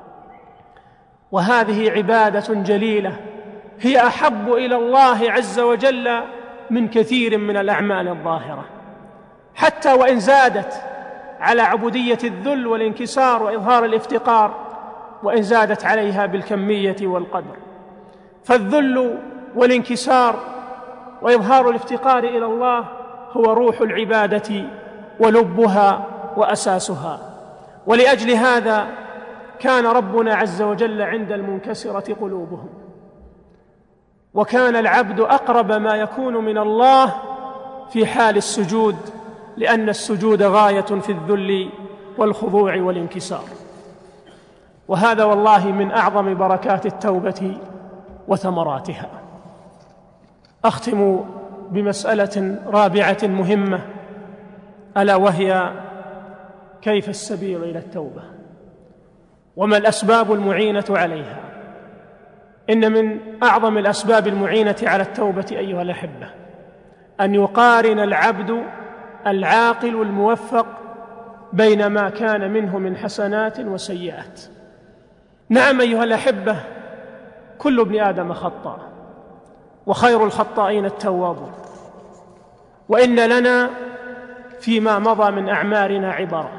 وهذه عبادة جليلة هي أحب إلى الله عز وجل من كثير من الأعمال الظاهرة، حتى وإن زادت على عبودية الذل والانكسار وإظهار الافتقار، وإن زادت عليها بالكمية والقدر. فالذل والانكسار وإظهار الافتقار إلى الله هو روح العبادة ولبها وأساسها. ولأجل هذا كان ربنا عز وجل عند المنكسرة قلوبهم، وكان العبد أقرب ما يكون من الله في حال السجود، لأن السجود غاية في الذل والخضوع والانكسار. وهذا والله من أعظم بركات التوبة وثمراتها. أختم بمسألة رابعة مهمة، ألا وهي كيف السبيل إلى التوبة وما الأسباب المعينة عليها. إن من أعظم الأسباب المعينة على التوبة أيها الأحبة أن يقارن العبد العاقل الموفق بين ما كان منه من حسنات وسيئات. نعم أيها الأحبة، كل ابن آدم خطاء، وخير الخطائين التوابون، وإن لنا فيما مضى من أعمارنا عبرة،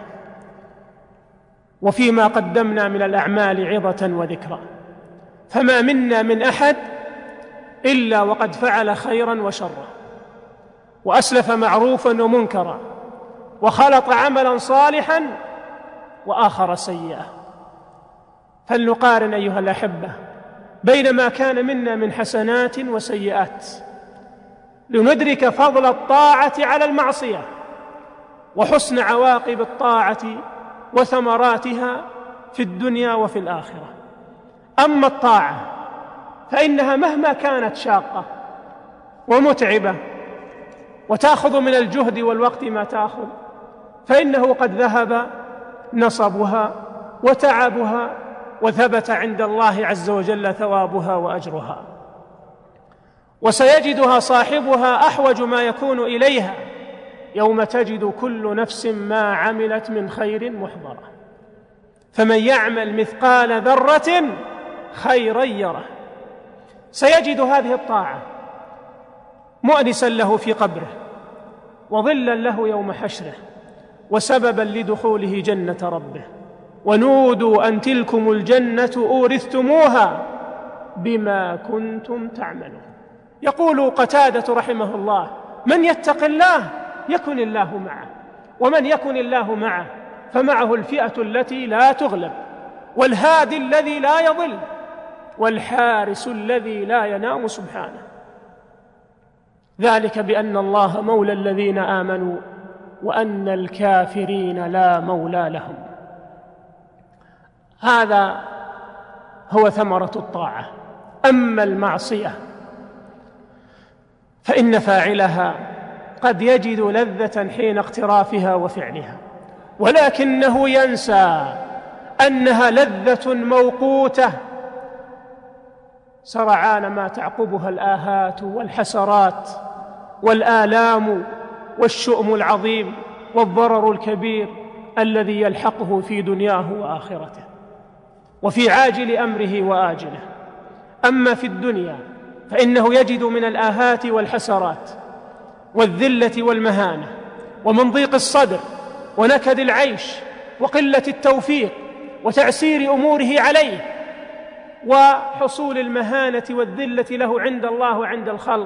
وفيما قدمنا من الأعمال عظة وذكرى. فما منا من أحد إلا وقد فعل خيرا وشرا، وأسلف معروفا ومنكرا، وخلط عملا صالحا وآخر سيئا. فلنقارن أيها الأحبة بين ما كان منا من حسنات وسيئات، لندرك فضل الطاعة على المعصية وحسن عواقب الطاعة وثمراتها في الدنيا وفي الآخرة. أما الطاعة فإنها مهما كانت شاقة ومتعبة وتأخذ من الجهد والوقت ما تأخذ، فإنه قد ذهب نصبها وتعبها، وثبت عند الله عز وجل ثوابها وأجرها، وسيجدها صاحبها أحوج ما يكون إليها يوم تجد كل نفس ما عملت من خير محضرة. فمن يعمل مثقال ذرة خيرا يره. سيجد هذه الطاعة مؤنسا له في قبره، وظلا له يوم حشره، وسببا لدخوله جنة ربه. ونودوا أن تلكم الجنة أورثتموها بما كنتم تعملون. يقول قتادة رحمه الله: من يتق الله يكن الله معه، ومن يكن الله معه فمعه الفئة التي لا تغلب، والهادي الذي لا يضل، والحارس الذي لا ينام سبحانه. ذلك بأن الله مولى الذين آمنوا وأن الكافرين لا مولى لهم. هذا هو ثمرة الطاعة. أما المعصية فإن فاعلها قد يجد لذة حين اقترافها وفعلها، ولكنه ينسى أنها لذة موقوتة سرعان ما تعقبها الآهات والحسرات والآلام والشؤم العظيم والضرر الكبير الذي يلحقه في دنياه وآخرته وفي عاجل أمره وآجله. أما في الدنيا فإنه يجد من الآهات والحسرات والذلة والمهانة ومن ضيق الصدر ونكد العيش وقلة التوفيق وتعسير أموره عليه وحصول المهانة والذلة له عند الله وعند الخلق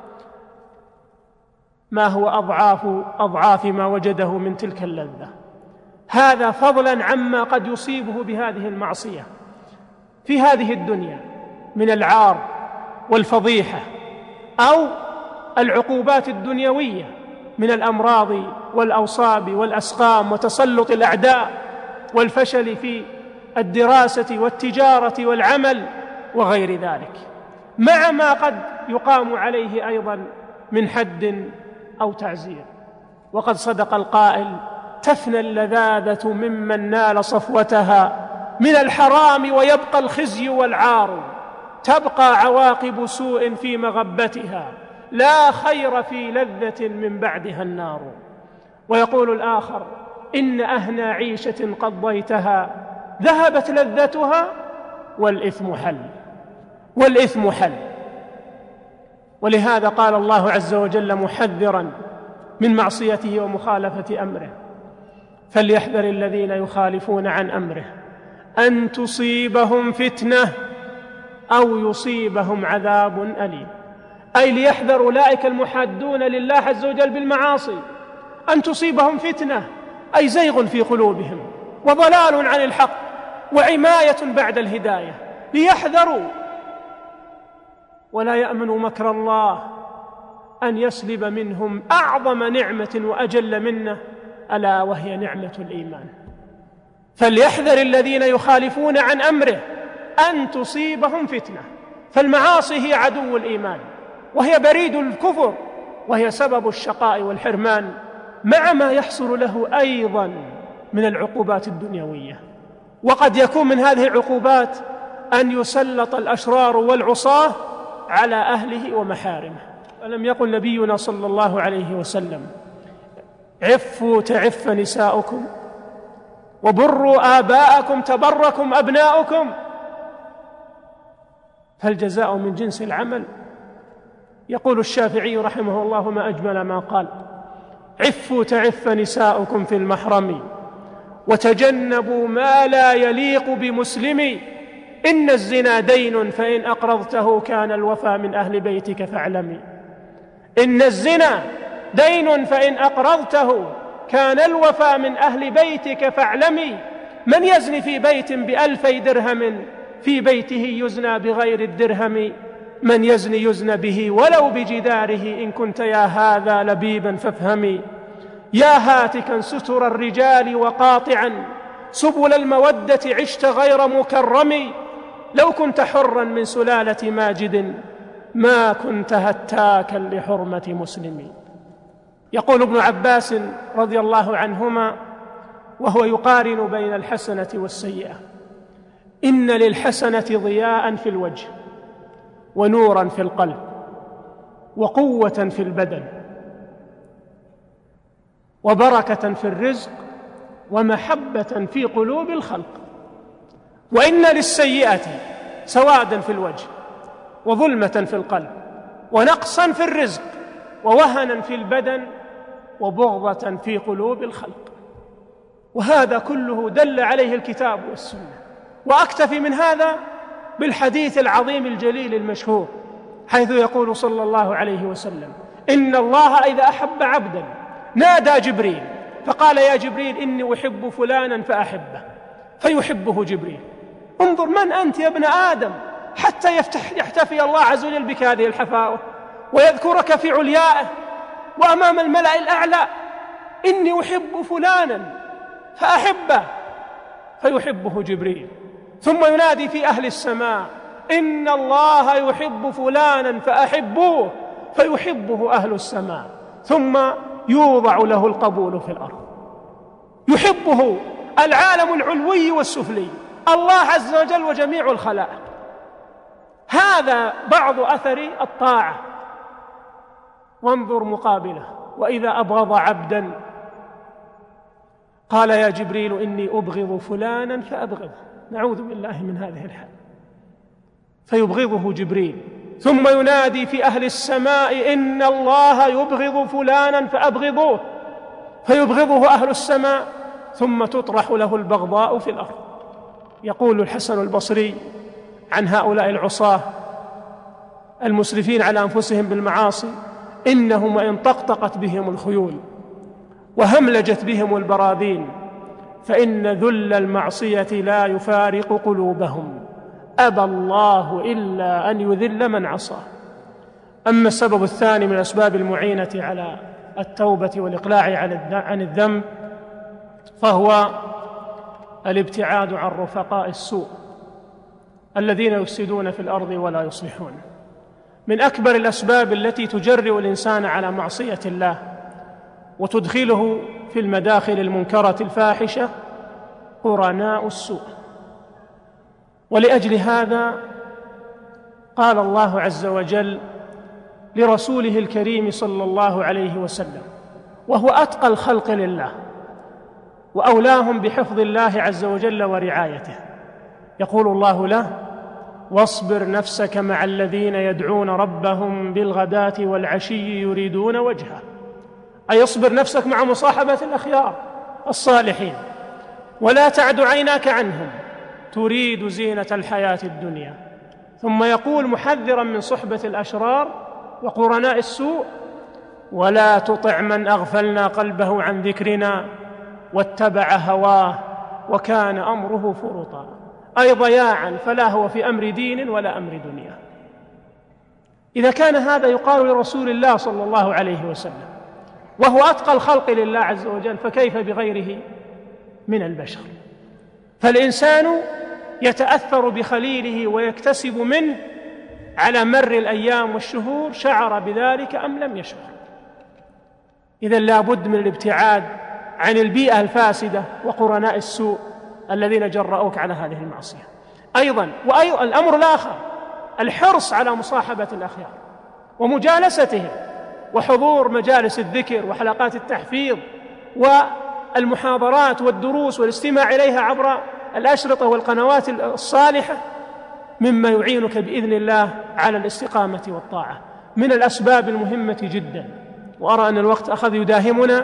ما هو أضعاف ما وجده من تلك اللذة. هذا فضلا عما قد يصيبه بهذه المعصية في هذه الدنيا من العار والفضيحة أو العقوبات الدنيوية من الأمراض والأوصاب والأسقام وتسلط الأعداء والفشل في الدراسة والتجارة والعمل وغير ذلك، مع ما قد يقام عليه أيضا من حد أو تعزير. وقد صدق القائل: تفنى اللذاذة ممن نال صفوتها من الحرام ويبقى الخزي والعار، تبقى عواقب سوء في مغبتها، لا خير في لذة من بعدها النار. ويقول الآخر: إن أهنى عيشة قضيتها ذهبت لذتها والإثم حل. والإثم حل. ولهذا قال الله عز وجل محذرا من معصيته ومخالفة أمره: فليحذر الذين يخالفون عن أمره أن تصيبهم فتنة أو يصيبهم عذاب أليم. أي ليحذر أولئك المحادون لله عز وجل بالمعاصي أن تصيبهم فتنة، أي زيغ في قلوبهم وضلال عن الحق وعماية بعد الهداية، ليحذروا ولا يأمنوا مكر الله أن يسلب منهم أعظم نعمة وأجل منه، ألا وهي نعمة الإيمان. فليحذر الذين يخالفون عن أمره أن تصيبهم فتنة. فالمعاصي هي عدو الإيمان، وهي بريد الكفر، وهي سبب الشقاء والحرمان، مع ما يحصل له أيضا من العقوبات الدنيوية. وقد يكون من هذه العقوبات أن يسلط الأشرار والعصاة على أهله ومحارمه. ألم يقل نبينا صلى الله عليه وسلم: عفوا تعف نساؤكم، وبروا آباءكم تبركم أبناؤكم، فالجزاء من جنس العمل. يقول الشافعي رحمه الله: ما أجمل ما قال: عفوا تعف نساؤكم في المحرم، وتجنبوا ما لا يليق بمسلم، إن الزنا دين فإن أقرضته كان الوفى من أهل بيتك فاعلمي. إن الزنا دين فإن أقرضته كان الوفى من أهل بيتك فاعلمي. من يزني في بيت ب2000 درهم في بيته يزنى بغير الدرهم، من يزني يزنى به ولو بجداره، إن كنت يا هذا لبيبا فافهمي. يا هاتكا ستر الرجال وقاطعا سبل المودة عشت غير مكرم، لو كنت حرا من سلالة ماجد ما كنت هتاكا لحرمة مسلم. يقول ابن عباس رضي الله عنهما وهو يقارن بين الحسنة والسيئة: إن للحسنة ضياء في الوجه، ونورا في القلب، وقوة في البدن، وبركة في الرزق، ومحبة في قلوب الخلق. وإن للسيئة سوادا في الوجه، وظلمة في القلب، ونقصا في الرزق، ووهنا في البدن، وبغضة في قلوب الخلق. وهذا كله دل عليه الكتاب والسنة. وأكتفي من هذا بالحديث العظيم الجليل المشهور، حيث يقول صلى الله عليه وسلم: إن الله إذا أحب عبدا نادى جبريل فقال: يا جبريل إني أحب فلانا فأحبه، فيحبه جبريل. انظر من أنت يا ابن آدم حتى يحتفي الله عز وجل بك هذه الحفاوة ويذكرك في عليائه وأمام الملأ الأعلى: إني أحب فلانا فأحبه، فيحبه جبريل. ثم ينادي في أهل السماء: إن الله يحب فلانا فأحبوه، فيحبه أهل السماء. ثم يوضع له القبول في الأرض، يحبه العالم العلوي والسفلي، الله عز وجل وجميع الخلائق. هذا بعض أثر الطاعة. وانظر مقابله: وإذا أبغض عبدا قال: يا جبريل إني أبغض فلانا فأبغضه. نعوذ بالله من هذه الحال، فيبغضه جبريل. ثم ينادي في أهل السماء: إن الله يبغض فلانا فأبغضوه، فيبغضه أهل السماء. ثم تطرح له البغضاء في الأرض. يقول الحسن البصري عن هؤلاء العصاة المسرفين على أنفسهم بالمعاصي: إنهم وإن طقطقت بهم الخيول وهملجت بهم البراذين فإن ذل المعصية لا يفارق قلوبهم، أبى الله إلا أن يذل من عصاه. أما السبب الثاني من الأسباب المعينة على التوبة والإقلاع عن الذنب فهو الابتعاد عن رفقاء السوء الذين يفسدون في الأرض ولا يصلحون. من أكبر الأسباب التي تجرئ الإنسان على معصية الله وتدخله في المداخل المنكرة الفاحشة قرناء السوء. ولأجل هذا قال الله عز وجل لرسوله الكريم صلى الله عليه وسلم، وهو أتقى الخلق لله وأولاهم بحفظ الله عز وجل ورعايته، يقول الله له: واصبر نفسك مع الذين يدعون ربهم بالغداة والعشي يريدون وجهه. أي اصبر نفسك مع مصاحبة الأخيار الصالحين، ولا تعد عيناك عنهم تريد زينة الحياة الدنيا. ثم يقول محذرا من صحبة الأشرار وقرناء السوء: ولا تطع من أغفلنا قلبه عن ذكرنا واتبع هواه وكان أمره فرطا. أي ضياعا، فلا هو في أمر دين ولا أمر دنيا. إذا كان هذا يقال لرسول الله صلى الله عليه وسلم وهو أتقى الخلق لله عز وجل، فكيف بغيره من البشر؟ فالإنسان يتأثر بخليله ويكتسب منه على مر الأيام والشهور، شعر بذلك أم لم يشعر. إذن لا بد من الابتعاد عن البيئة الفاسدة وقرناء السوء الذين جرؤوك على هذه المعصية. أيضا الأمر الآخر الحرص على مصاحبة الأخيار ومجالستهم وحضور مجالس الذكر وحلقات التحفيظ والمحاضرات والدروس والاستماع إليها عبر الأشرطة والقنوات الصالحة، مما يعينك بإذن الله على الاستقامة والطاعة. من الأسباب المهمة جدا، وأرى أن الوقت أخذ يداهمنا،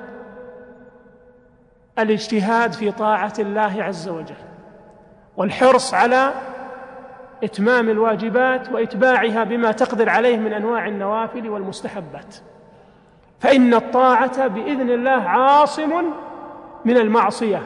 الاجتهاد في طاعة الله عز وجل والحرص على إتمام الواجبات وإتباعها بما تقدر عليه من أنواع النوافل والمستحبات، فإن الطاعة بإذن الله عاصم من المعصية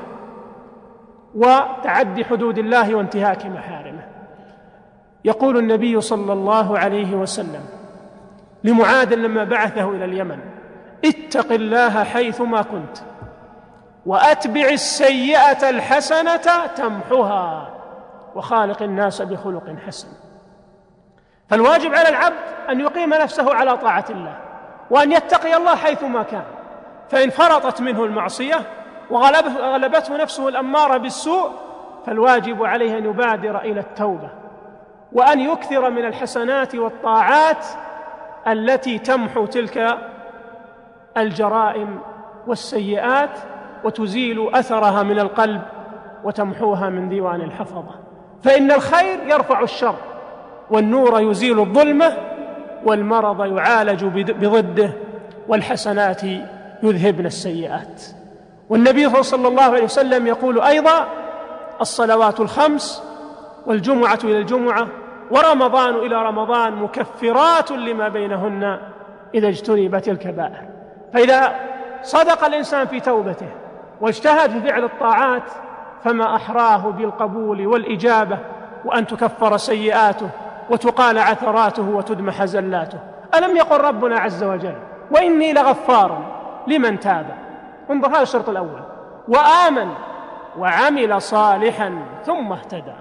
وتعدي حدود الله وانتهاك محارمه. يقول النبي صلى الله عليه وسلم لمعاذ لما بعثه إلى اليمن: اتق الله حيثما كنت وأتبع السيئة الحسنة تمحها وخالق الناس بخلق حسن. فالواجب على العبد أن يقيم نفسه على طاعة الله وأن يتقي الله حيثما كان، فإن فرطت منه المعصية وغلبته نفسه الأمارة بالسوء فالواجب عليه أن يبادر إلى التوبة وأن يكثر من الحسنات والطاعات التي تمحو تلك الجرائم والسيئات وتزيل أثرها من القلب وتمحوها من ديوان الحفظة. فإن الخير يرفع الشر، والنور يزيل الظلمة، والمرض يعالج بضده، والحسنات يذهبن السيئات. والنبي صلى الله عليه وسلم يقول أيضا: الصلوات الخمس والجمعة إلى الجمعة ورمضان إلى رمضان مكفرات لما بينهن إذا اجتنبت الكبائر. فإذا صدق الإنسان في توبته واجتهد في فعل الطاعات فما أحراه بالقبول والإجابة، وأن تكفر سيئاته وتقال عثراته وتدمح زلاته. ألم يقل ربنا عز وجل: وإني لغفار لمن تاب؟ انظر، هذا الشرط الأول: وآمن وعمل صالحا ثم اهتدى.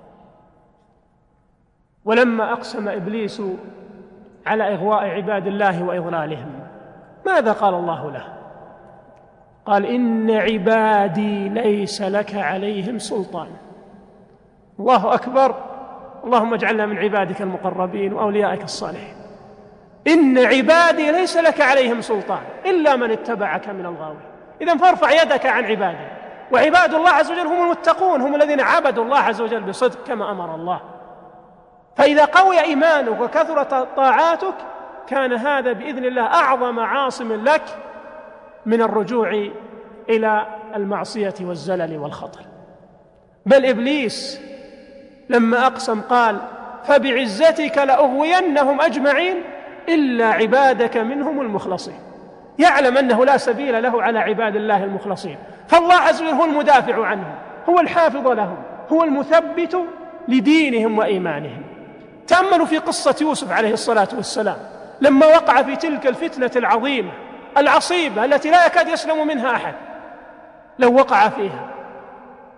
ولما أقسم إبليس على إغواء عباد الله وإضلالهم ماذا قال الله له؟ قال: إن عبادي ليس لك عليهم سلطان. الله أكبر، اللهم اجعلنا من عبادك المقربين وأوليائك الصالحين. إن عبادي ليس لك عليهم سلطان إلا من اتبعك من الغاوين. إذن فارفع يدك عن عبادي، وعباد الله عز وجل هم المتقون، هم الذين عبدوا الله عز وجل بصدق كما أمر الله. فإذا قوي إيمانك وكثرت طاعاتك كان هذا بإذن الله أعظم عاصم لك من الرجوع إلى المعصية والزلل والخطر. بل إبليس لما أقسم قال: فبعزتك لأغوينهم أجمعين إلا عبادك منهم المخلصين. يعلم أنه لا سبيل له على عباد الله المخلصين، فالله عز وجل هو المدافع عنهم، هو الحافظ لهم، هو المثبت لدينهم وإيمانهم. تأملوا في قصة يوسف عليه الصلاة والسلام لما وقع في تلك الفتنة العظيمة التي لا يكاد يسلم منها أحد. لو وقع فيها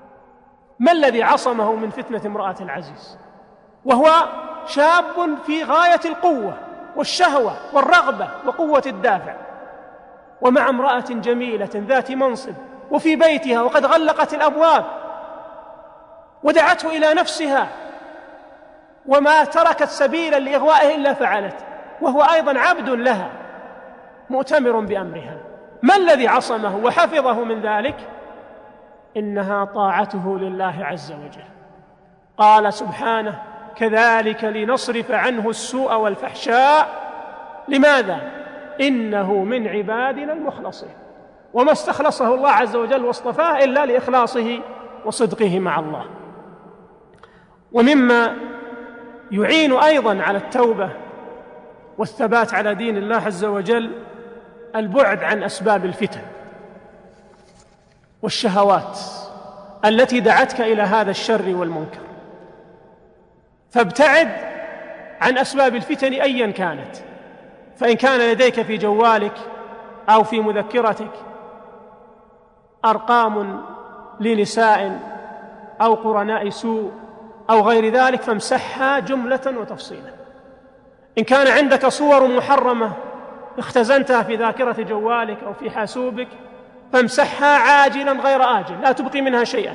ما الذي عصمه من فتنة امرأة العزيز وهو شاب في غاية القوة والشهوة والرغبة وقوة الدافع، ومع امرأة جميلة ذات منصب وفي بيتها وقد غلقت الأبواب ودعته إلى نفسها وما تركت سبيلا لإغوائه إلا فعلت، وهو أيضا عبد لها مؤتمر بأمرها. ما الذي عصمه وحفظه من ذلك؟ إنها طاعته لله عز وجل. قال سبحانه: كذلك لنصرف عنه السوء والفحشاء. لماذا؟ إنه من عبادنا المخلصين. وما استخلصه الله عز وجل واصطفاه إلا لإخلاصه وصدقه مع الله. ومما يعين أيضا على التوبة والثبات على دين الله عز وجل البعد عن أسباب الفتن والشهوات التي دعتك إلى هذا الشر والمنكر، فابتعد عن أسباب الفتن أيا كانت. فإن كان لديك في جوالك أو في مذكرتك أرقام لنساء أو قرناء سوء أو غير ذلك فامسحها جملة وتفصيلا. إن كان عندك صور محرمة اختزنتها في ذاكرة جوالك أو في حاسوبك فامسحها عاجلا غير آجل، لا تبقي منها شيئا.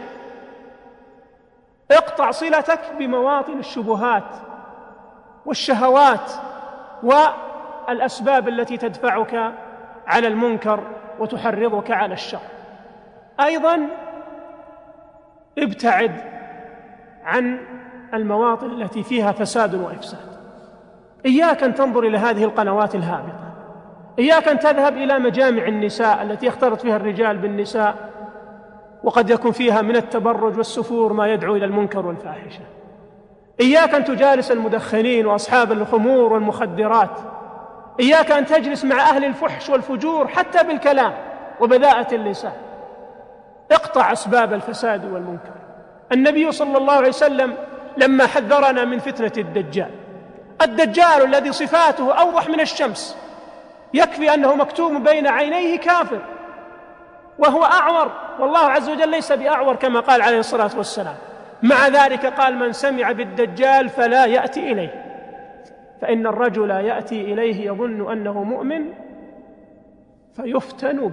اقطع صلتك بمواطن الشبهات والشهوات والأسباب التي تدفعك على المنكر وتحرضك على الشر. أيضا ابتعد عن المواطن التي فيها فساد وإفساد. إياك أن تنظر إلى هذه القنوات الهابطة، إياك أن تذهب إلى مجامع النساء التي يختلط فيها الرجال بالنساء وقد يكون فيها من التبرج والسفور ما يدعو إلى المنكر والفاحشة. إياك أن تجالس المدخنين وأصحاب الخمور والمخدرات. إياك أن تجلس مع أهل الفحش والفجور حتى بالكلام وبذاءة اللسان. اقطع أسباب الفساد والمنكر. النبي صلى الله عليه وسلم لما حذرنا من فتنة الدجال الذي صفاته أوضح من الشمس، يكفي أنه مكتوم بين عينيه كافر وهو أعور، والله عز وجل ليس بأعور كما قال عليه الصلاة والسلام. مع ذلك قال: من سمع بالدجال فلا يأتي إليه، فإن الرجل يأتي إليه يظن أنه مؤمن فيفتن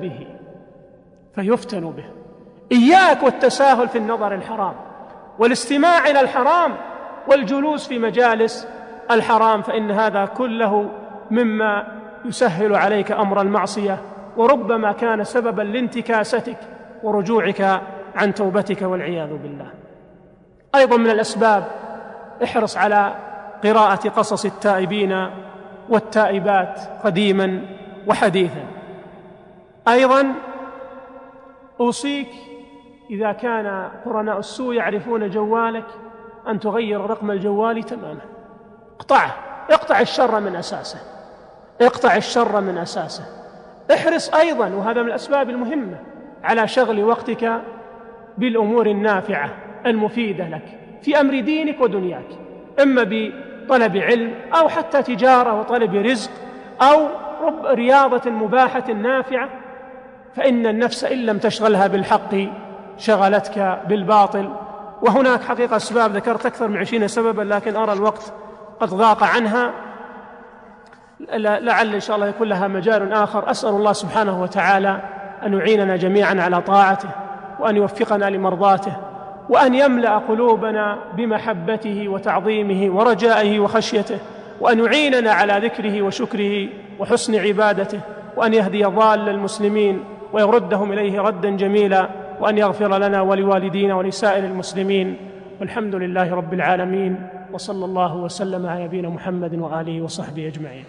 به. إياك والتساهل في النظر الحرام والاستماع إلى الحرام والجلوس في مجالس الحرام، فإن هذا كله مما يسهل عليك أمر المعصية وربما كان سببا لانتكاستك ورجوعك عن توبتك والعياذ بالله. أيضا من الأسباب احرص على قراءة قصص التائبين والتائبات قديما وحديثا. أيضا أوصيك إذا كان قرناء السوء يعرفون جوالك أن تغير رقم الجوال تماما. اقطع الشر من أساسه. احرص أيضا، وهذا من الأسباب المهمة، على شغل وقتك بالأمور النافعة المفيدة لك في أمر دينك ودنياك، إما بطلب علم أو حتى تجارة وطلب رزق أو رياضة مباحة نافعة، فإن النفس إن لم تشغلها بالحق شغلتك بالباطل. وهناك حقيقة أسباب ذكرت أكثر من 20 سببا، لكن أرى الوقت قد ضاق عنها، لعل إن شاء الله يكون لها مجال آخر. أسأل الله سبحانه وتعالى أن يعيننا جميعا على طاعته، وأن يوفقنا لمرضاته، وأن يملأ قلوبنا بمحبته وتعظيمه ورجائه وخشيته، وأن يعيننا على ذكره وشكره وحسن عبادته، وأن يهدي ضال المسلمين ويردهم إليه ردا جميلا، وأن يغفر لنا ولوالدينا ولسائر المسلمين. والحمد لله رب العالمين، وصلى الله وسلم على نبينا محمد وآله وصحبه أجمعين.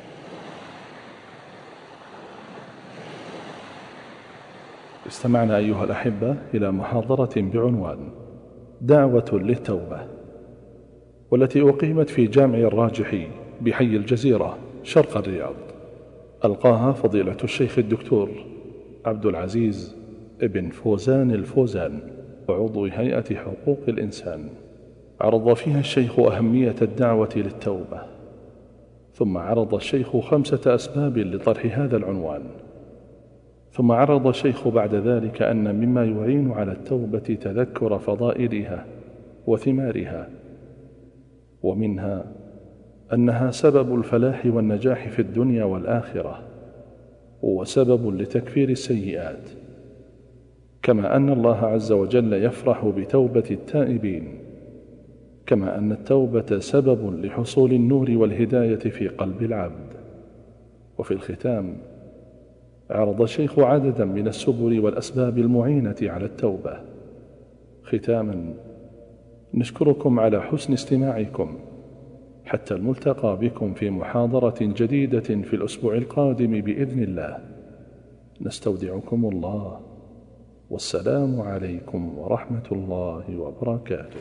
استمعنا أيها الأحبة إلى محاضرة بعنوان دعوة للتوبة، والتي أقيمت في جامع الراجحي بحي الجزيرة شرق الرياض. ألقاها فضيلة الشيخ الدكتور عبد العزيز ابن فوزان الفوزان، وعضو هيئة حقوق الإنسان. عرض فيها الشيخ أهمية الدعوة للتوبة، ثم عرض الشيخ 5 أسباب لطرح هذا العنوان، ثم عرض الشيخ بعد ذلك أن مما يعين على التوبة تذكر فضائلها وثمارها، ومنها أنها سبب الفلاح والنجاح في الدنيا والآخرة، وسبب لتكفير السيئات، كما أن الله عز وجل يفرح بتوبة التائبين، كما أن التوبة سبب لحصول النور والهداية في قلب العبد. وفي الختام عرض الشيخ عددا من السبل والأسباب المعينة على التوبة. ختاما، نشكركم على حسن استماعكم، حتى الملتقى بكم في محاضرة جديدة في الأسبوع القادم بإذن الله. نستودعكم الله، والسلام عليكم ورحمة الله وبركاته.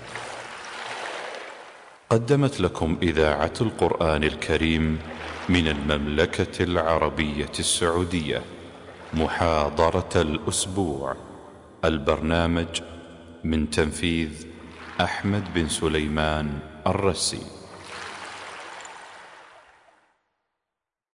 قدمت لكم إذاعة القرآن الكريم من المملكة العربية السعودية محاضرة الأسبوع. البرنامج من تنفيذ أحمد بن سليمان الرسي.